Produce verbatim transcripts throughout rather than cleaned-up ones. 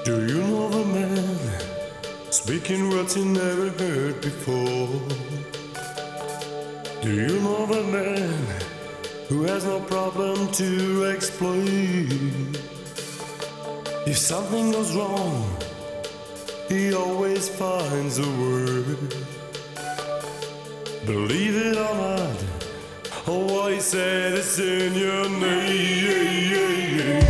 Do you know the man speaking words he never heard before? Do you know the man who has no problem to explain? If something goes wrong, he always finds a word. Believe it or not, oh, what he said is in your name.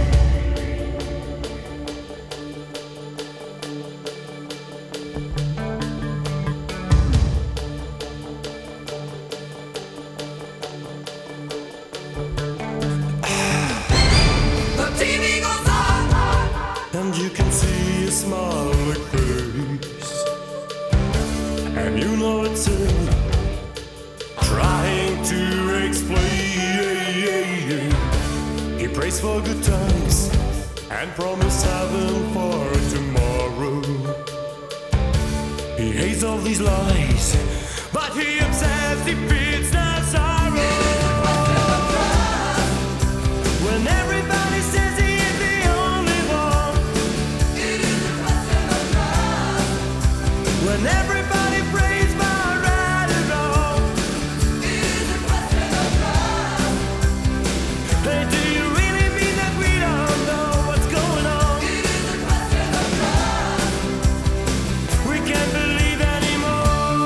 And you can see a smiling face, and you know it's him trying to explain. He prays for good times and promises heaven for tomorrow. He hates all these lies, but he himself defeats the sorrow. When everybody says he is the only one, when everybody prays my right and wrong, hey, do you really mean that we don't know what's going on? We can't believe anymore.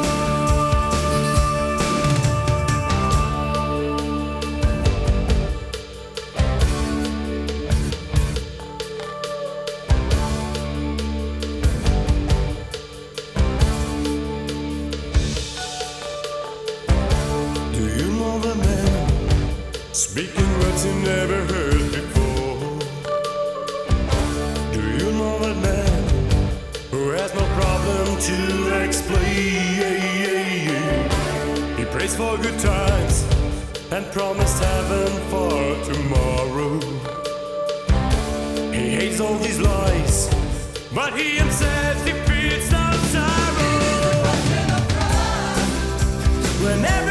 Do you know the man speaking words you never heard before? Do you know the man who has no problem to explain? He prays for good times and promised heaven for tomorrow. He hates all these lies, but he himself defeats the sorrow. Whenever